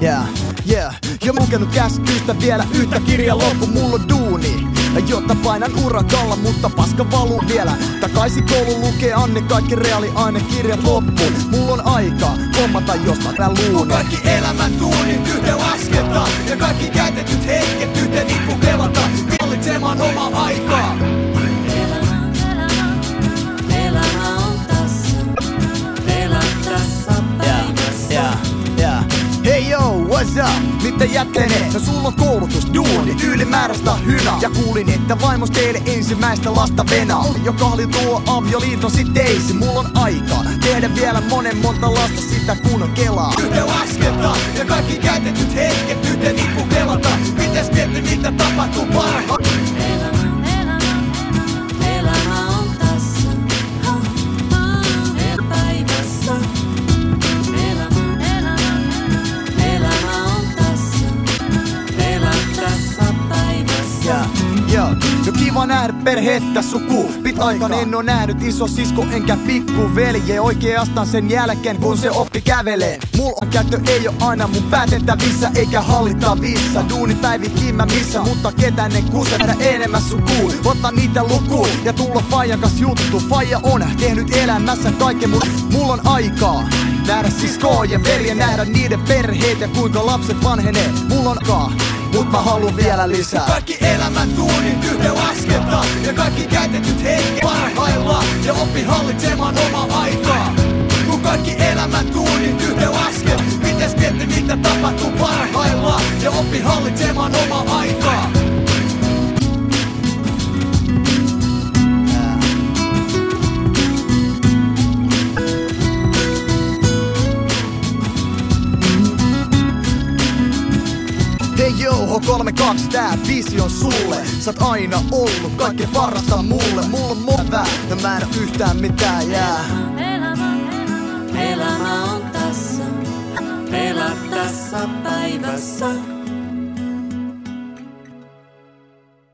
Jo lukenut käskystä vielä yhtä kirjan loppu, mulla on duuni, jotta painan urakalla, mutta paska valuu vielä. Takaisin koulu lukee Anne kaikki reaaliainekirjat loppuun. Mulla on aikaa hommata jostain mä luunen. Kaikki elämän tuunit yhden lasketa, ja kaikki käytetyt hetket yhden nippu pelata. Valitsemaan omaa aikaa. Elämä on tässä. Elä tässä päivässä. Hey yo, what's up? Mitä jätkenee? No sulla on koulutus, duuni, ylimääräistä hynä. Ja kuulin, että vaimos teille ensimmäistä lasta venaa. Jo kahli tuo avioliiton sit teisi. Mulla on aikaa tehdä vielä monta lasta sitä kun on kelaa. Yhden lasketa, ja kaikki käytetyt hetket yhden nippu pelata. Mites mietti mitä tapahtuu parhaan? Elämä on tässä. Päivässä. Elämä on tässä. Elä tässä päivässä. No kiva nähdä perhettä suku. Pitaikaan en oo nähnyt iso sisko enkä pikku velje. Oikeastaan sen jälkeen kun se oppi kävelee. Mulla on käyttö ei oo aina mun päätettävissä eikä hallittavissa. Duunipäivikin mä missä, mutta ketään en kuuse nähdä enemmän sukuun. Ottaa niitä lukuun ja tulla faijan kas juttu. Faija on tehnyt elämässä kaiken mulla on aikaa nähdä siskoa ja velje, nähdä niiden perheet ja kuinka lapset vanhenee. Mulla on aikaa, mut mä haluun vielä lisää. Kaikki elämän tuunit yhden lasketa, ja kaikki käytetyt hetket parhaillaan. Ja oppi hallitsemaan omaa aikaa. Kun kaikki elämän tuunit yhden lasket, mites mietti mitä tapahtuu parhaillaan. Ja oppi hallitsemaan omaa aikaa. Hei joo, H32 tää biisi on sulle. Sä oot aina ollut kaikkein parasta mulle. Mulla on movää ja mä en oo yhtään mitään jää.